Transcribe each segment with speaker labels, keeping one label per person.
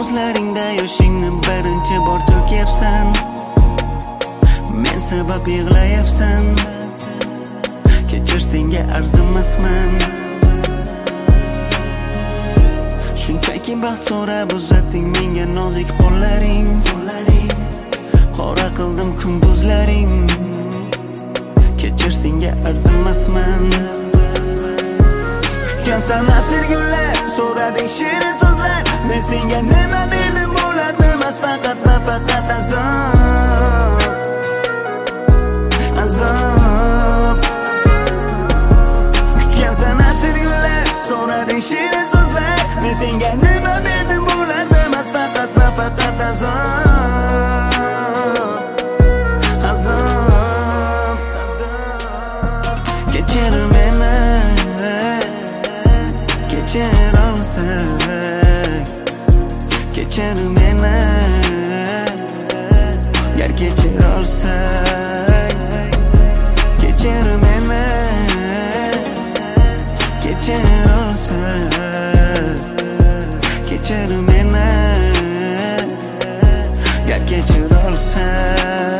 Speaker 1: Ko'zlaringda yoshingni birinchi bor to'kyapsan. Men sabab yig'layapsan. Kechir, senga arzimasman. Shunchaki baxt so'rab uzatding menga nozik qo'llaring. Qora qildim kunduzlaring. Kechir, senga arzimasman. Kutgansan atir gullar, so'rading shirin so'zlar. Men senga nima berdim, bular emas, faqat va faqat azob. Azob. Kutgansan atir gullar, so'rading shirin so'zlar. Men senga nima berdim, bular emas, faqat va faqat azob. Azob. Kechir meni, kechir olsang. Kechir meni, gar kechir olsang. Kechir meni, kechir olsang. Kechir meni, gar kechir olsang.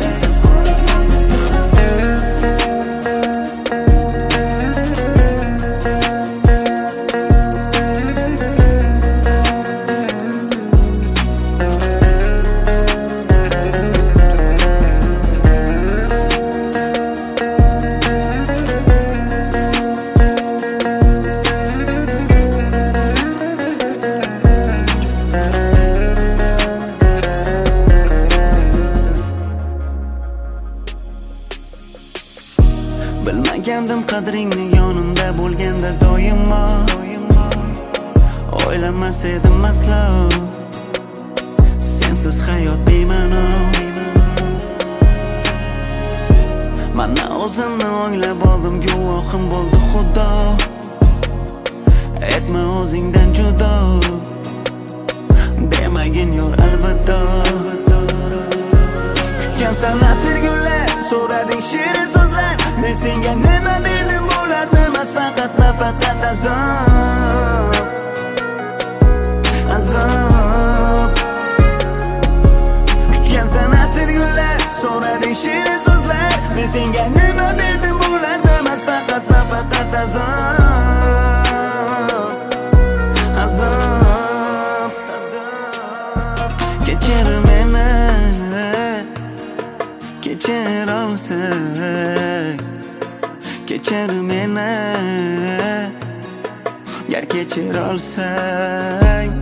Speaker 1: Bilmagandim qadringni yonimda bo'lganda doimo. O'ylamas edim aslo, sensiz hayot bema'no. Mana o'zimni o'nglab oldim, guvohim bo'ldi Xudo. Etma o'zingdan judo, demagin yor alvido. Kutgansan atir gullar, so'rading shirin so'zlar. Men senga nima berdim, bular emas, faqat va faqat azob. Azob. Kutgansan atir gullar, so'rading shirin so'zlar. Men senga nima berdim, bular emas, faqat va faqat azob. Azob. Kechir meni, kechir olsang. Kechir meni, gar kechir olsang.